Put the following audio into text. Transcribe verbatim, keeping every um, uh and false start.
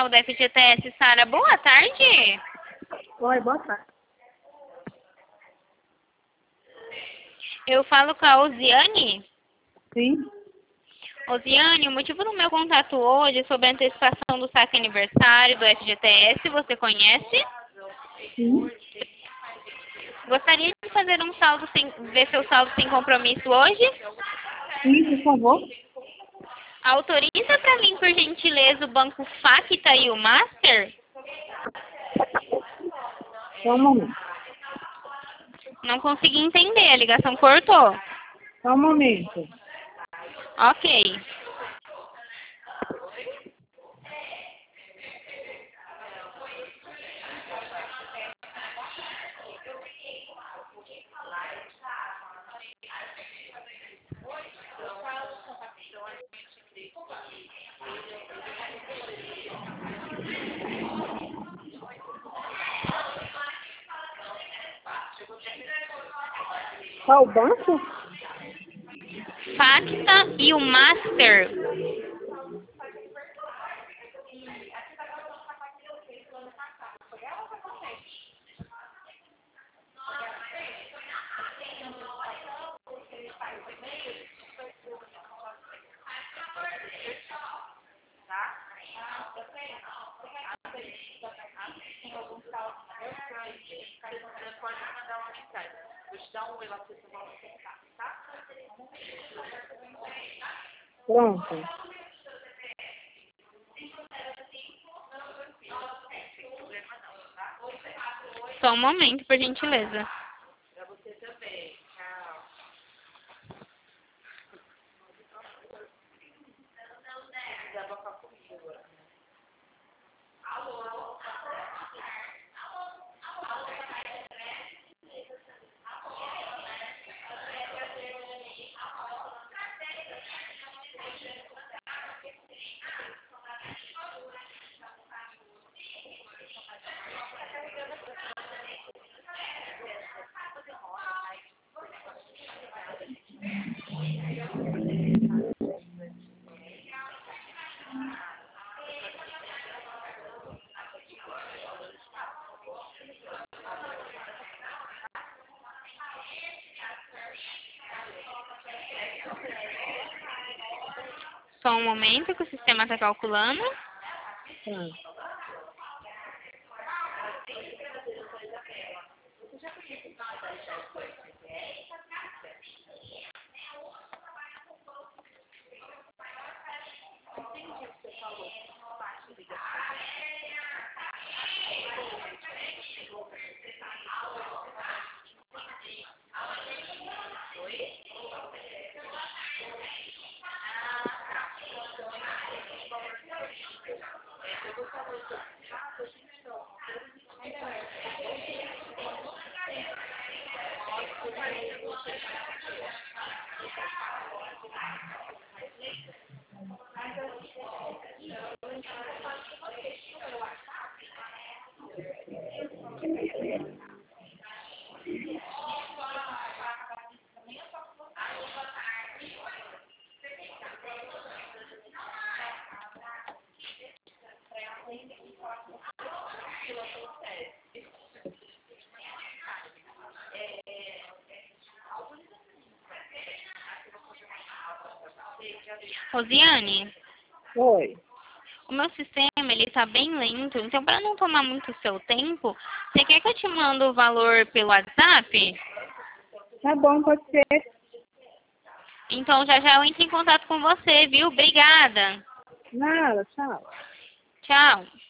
Central da F G T S, Sara. Boa tarde. Oi, boa tarde. Eu falo com a Osiane. Sim. Osiane, o motivo do meu contato hoje é sobre a antecipação do saque aniversário do F G T S. Você conhece? Sim. Gostaria de fazer um saldo sem, ver seu saldo sem compromisso hoje? Sim, por favor. Autoriza para mim, por gentileza, o banco Facta e o Master? Só um momento. Não consegui entender, a ligação cortou. Só um momento. Ok. Qual o banco? Facta e o Master. Pronto. Só um momento, por gentileza. Só um momento que o sistema está calculando. Pronto. Rosiane, Oi. o meu sistema ele está bem lento, então para não tomar muito seu tempo, você quer que eu te mande o valor pelo WhatsApp? Tá bom, pode ser. Então já já eu entro em contato com você, viu? Obrigada. Nada, tchau. Tchau.